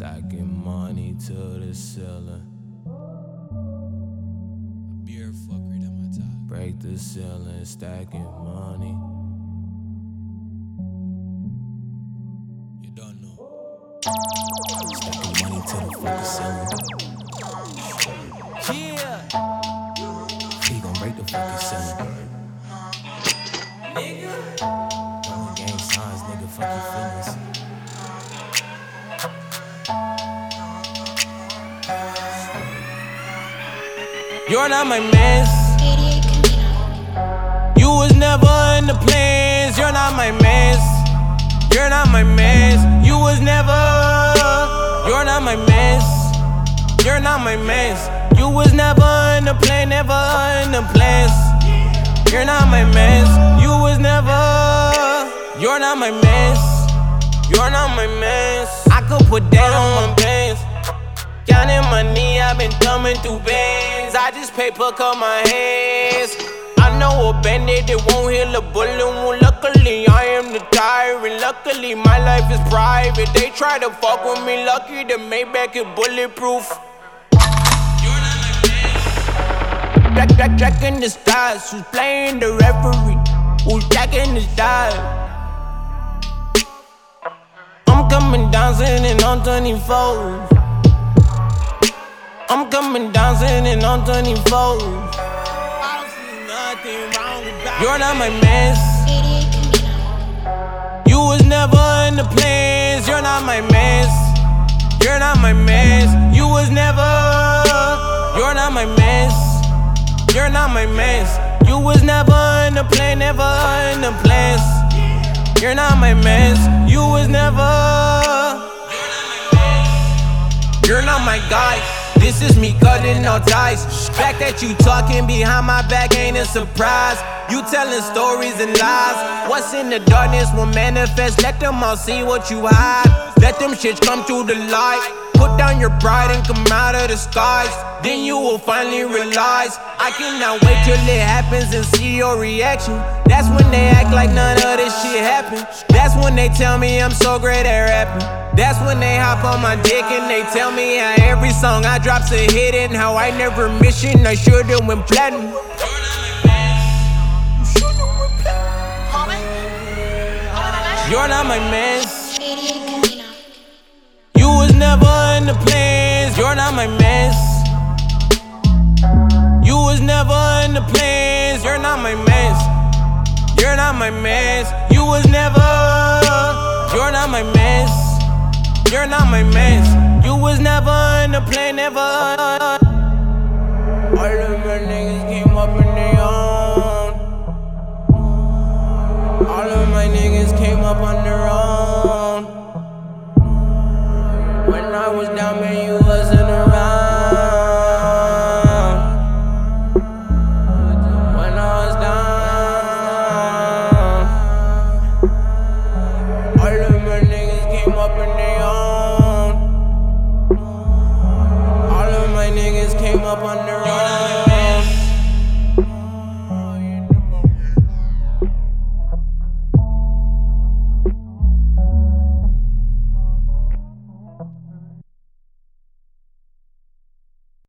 Stacking money to the ceiling. A beer fuckery at my top. Break the ceiling, stacking money. You don't know. Stacking money to the fucking ceiling. Yeah. He gon' break the fucking ceiling. Nigga. Throwing gang signs, nigga, fuck your feelings. You're not my mess. You was never in the plans. You're not my mess. You're not my mess. You was never. You're not my mess. You're not my mess. You was never in the plan, never in the plans. You're not my mess. You was never. You're not my mess. You're not my mess. I could put that on my pants. Counting money, I've been thumbing through bands. I just paper cut my hands. I know a bandit that won't heal a bullet wound. Luckily, I am the tyrant. Luckily, my life is private. They try to fuck with me. Lucky the Maybach is bulletproof. You're not my man. Jack in the stars. Who's playing the referee? Who's jacking the stars? I'm coming down sitting on 24s. I'm coming down sitting on 24s. I don't see nothing wrong with that. You're not my mess. You was never in the plans. You're not my mess. You're not my mess. You was never. You're not my mess. You're not my mess. You was never in the plan, never in the plans. You're not my mess. You was never. You're not my guy. This is me cutting all ties. Fact that you talking behind my back ain't a surprise. You telling stories and lies. What's in the darkness will manifest. Let them all see what you hide. Let them shits come through the light. Put down your pride and come out of the skies. Then you will finally realize I cannot wait till it happens and see your reaction. That's when they act like none of this shit happened. That's when they tell me I'm so great at rapping. That's when they hop on my dick and they tell me how every song I drop's a hit and how I never miss it and I should've went platinum. You're not my mess. You was never in the plans. You're not my mess. You was never in the plans. You're not my mess. You're not my mess. You was never. You're not my mess. You're not my mess. You was never in the plan, never. All of my niggas came up in their own. All of my niggas came up on their own.